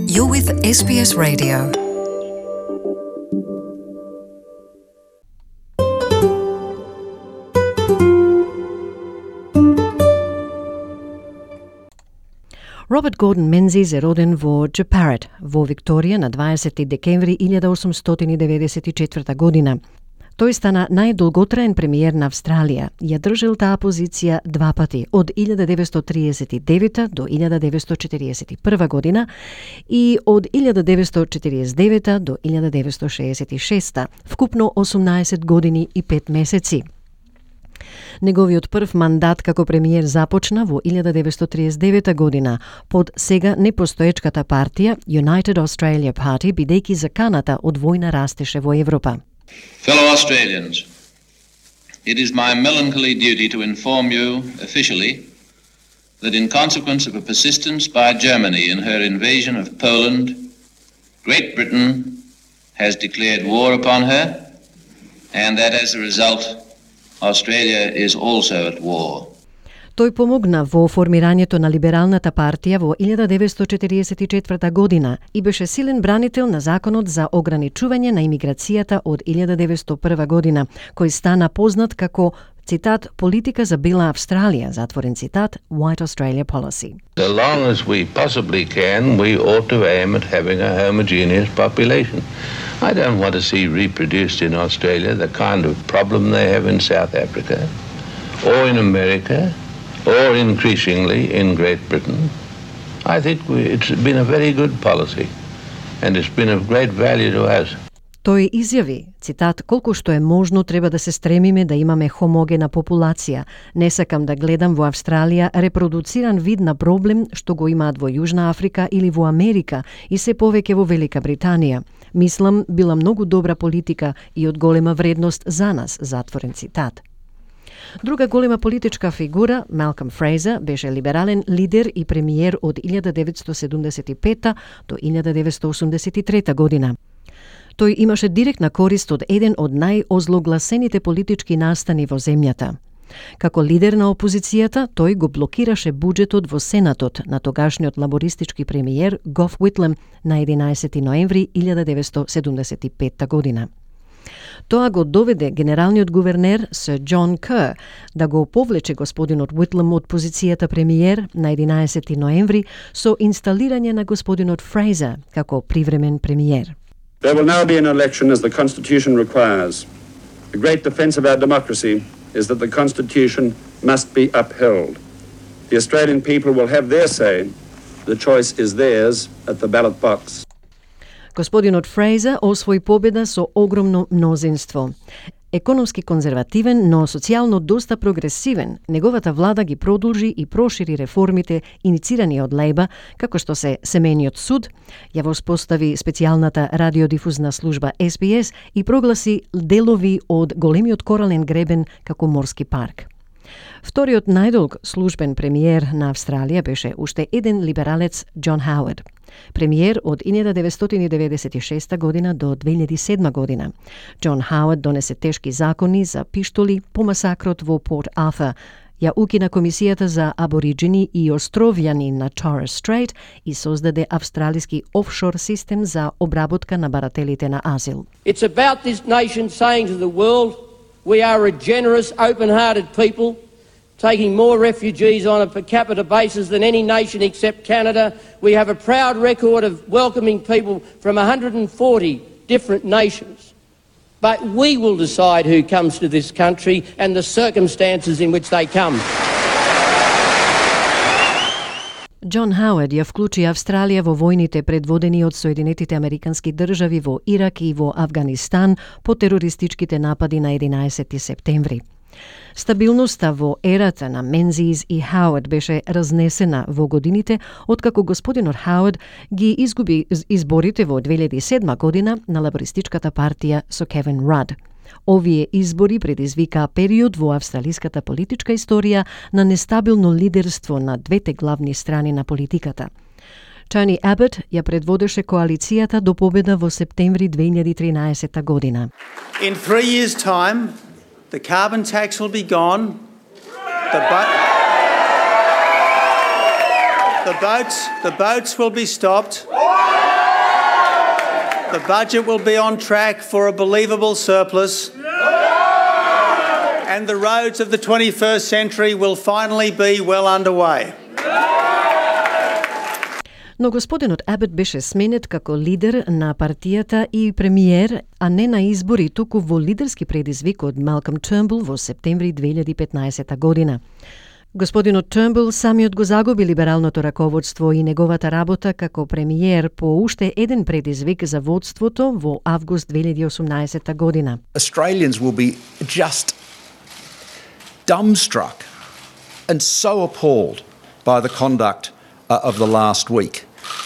You're with SBS Radio. Роберт Гордон Мензис е роден во Джепарет, во Викторија на 20 декември 1894 година. Тој стана најдолготраен премиер на Австралија. Ја држел таа позиција два пати, од 1939 до 1941 година и од 1949 до 1966, вкупно 18 години и 5 месеци. Неговиот прв мандат како премиер започна во 1939 година под сега непостоечката партија United Australia Party, бидејќи заканата од војна растеше во Европа. Fellow Australians, it is my melancholy duty to inform you officially that in consequence of a persistence by Germany in her invasion of Poland, Great Britain has declared war upon her, and that as a result, Australia is also at war. Тој помогна во формирањето на либералната партија во 1944 година и беше силен бранител на законот за ограничување на имиграцијата од 1901 година, кој стана познат како, цитат, политика за бела Австралија, затворен цитат, White Australia Policy. So long as we possibly can, we ought to aim at having a homogeneous population. I don't want to see reproduced in Australia the kind of problem they have in South Africa or in America or increasingly in Great Britain. I think it's been a very good policy and it's been of great value to us. Тој изјави, цитат, колку што е можно треба да се стремиме да имаме хомогена популација. Не сакам да гледам во Австралија репродуциран вид на проблем што го имаат во Јужна Африка или во Америка и се повеќе во Велика Британија. Мислам, била многу добра политика и од голема вредност за нас, затворен цитат. Друга голема политичка фигура, Малком Фрейзер, беше либерален лидер и премиер од 1975 до 1983 година. Тој имаше директна корист од еден од најозлогласените политички настани во земјата. Како лидер на опозицијата, тој го блокираше буџетот во Сенатот на тогашниот лабористички премиер Гоф Уитлем на 11 ноември 1975 година. Тоа го доведе генералниот гувернер Сер Џон Кер да го повлече господинот Уитлем од позицијата премиер на 11 ноември со инсталирање на господинот Фрейзер како привремен премиер. There will now be an election as the Constitution requires. The great defence of our democracy is that the Constitution must be upheld. The Australian people will have their say. The choice is theirs at the ballot box. Господинот Фрейзер освои победа со огромно мнозинство. Економски конзервативен, но социјално доста прогресивен, неговата влада ги продолжи и прошири реформите иницирани од Лејба, како што се семејниот суд, ја воспостави специјалната радиодифузна служба SBS и прогласи делови од големиот корален гребен како морски парк. Вториот најдолг службен премиер на Австралија беше уште еден либералец, Џон Хауард. Премиер од 1996 година до 2007 година. Џон Хауард донесе тешки закони за пиштоли по масакрот во Порт Артур, ја укина комисијата за абориджини и островјани на Torres Strait и создаде австралиски офшор систем за обработка на барателите на азил. It's about this nation saying to the world, we are a generous, open-hearted people, taking more refugees on a per capita basis than any nation except Canada. We have a proud record of welcoming people from 140 different nations. But we will decide who comes to this country and the circumstances in which they come. Џон Хауард ја вклучи Австралија во војните предводени од Соединетите Американски држави во Ирак и во Авганистан по терористичките напади на 11 септември. Стабилноста во ерата на Мензис и Хауард беше разнесена во годините, откако господинот Хауард ги изгуби изборите во 2007 година на лабористичката партија со Кевин Рад. Овие избори предизвикаа период во австралиската политичка историја на нестабилно лидерство на двете главни страни на политиката. Тони Абот ја предводеше коалицијата до победа во септември 2013 година. In 3 years' time, the carbon tax will be gone. The boats will be stopped. The budget will be on track for a believable surplus. And the roads of the 21st century will finally be well underway. Но господинот Абет беше сменет како лидер на партијата и премиер, а не на избори, туку во лидерски предизвик од Малком Тернбул во септември 2015 година. Господинот Тернбул самиот го загуби либералното раководство и неговата работа како премиер по уште еден предизвик за водството во август 2018 година. Australians will be just dumbstruck and so appalled by the conduct of the last week.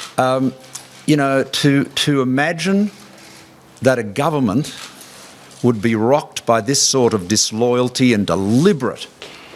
To imagine that a government would be rocked by this sort of disloyalty and deliberate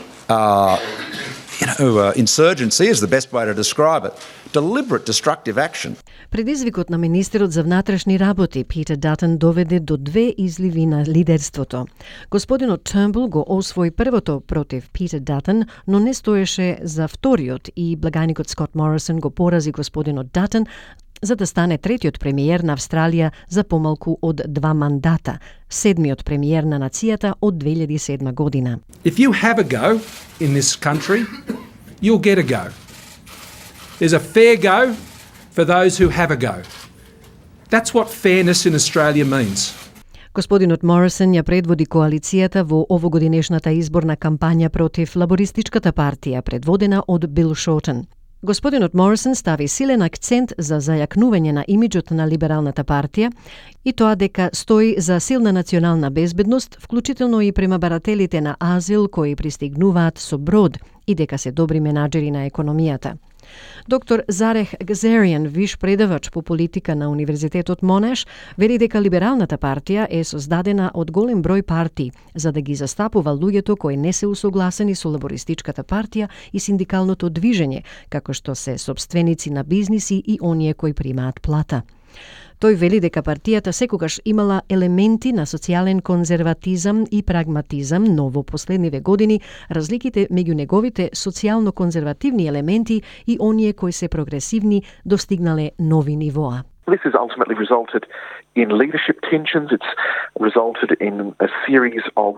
insurgency is the best way to describe it. Deliberate destructive action. Предизвикот на министерот за внатрешни работи Питер Датън доведе до две изливи на лидерството. Господинот Тернбул го освои првото против Питер Датън, но не стоеше за вториот и благајникот Скот Морисон го порази господинот Датън за да стане третиот премиер на Австралија за помалку од 2 мандата, седмиот премиер на нацијата од 2007 година. If you have a go in this country, you'll get a go. There's a fair go for those who have a go. That's what fairness in Australia means. Господинот Морисон ја предводи коалицијата во овогодинешната изборна кампања против лабористичката партија, предводена од Бил Шортон. Господинот Морисон стави силен акцент за зајакнување на имиџот на либералната партија и тоа дека стои за силна национална безбедност, вклучително и према барателите на азил кои пристигнуваат со брод и дека се добри менаџери на економијата. Доктор Зарех Газариан, виш предавач по политика на Универзитетот Монаш, вели дека либералната партија е создадена од голем број партии за да ги застапува луѓето кои не се усогласени со лабористичката партија и синдикалното движење, како што се сопственици на бизниси и оние кои примаат плата. Тој вели дека партијата секогаш имала елементи на социјален конзерватизам и прагматизам, но во последниве години разликите меѓу неговите социјално-конзервативни елементи и оние кои се прогресивни достигнале нови нивоа. This has ultimately resulted in leadership tensions. It's resulted in a series of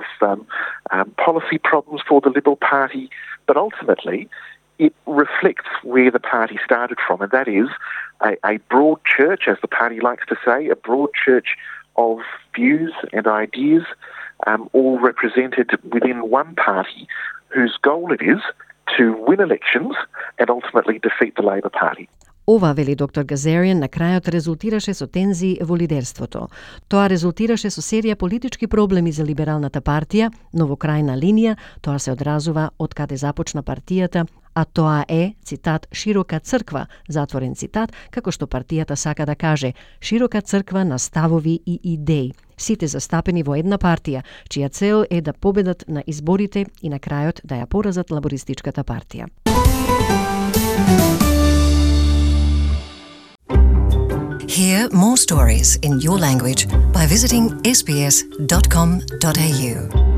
policy problems for the Liberal Party, but ultimately it reflects where the party started from, and that is a broad church, as the party likes to say, a broad church of views and ideas, all represented within one party, whose goal it is to win elections and ultimately defeat the Labor Party. Ова, вели доктор Газариан, на крајот резултираше со тензии во лидерството. Тоа резултираше со серија политички проблеми за либералната партија, но во крајна линија тоа се одразува од каде започна партијата, а тоа е, цитат, широка црква, затворен цитат, како што партијата сака да каже, широка црква на ставови и идеи. Сите застапени во една партија, чија цел е да победат на изборите и на крајот да ја поразат лабористичката партија. Hear more stories in your language by visiting sbs.com.au.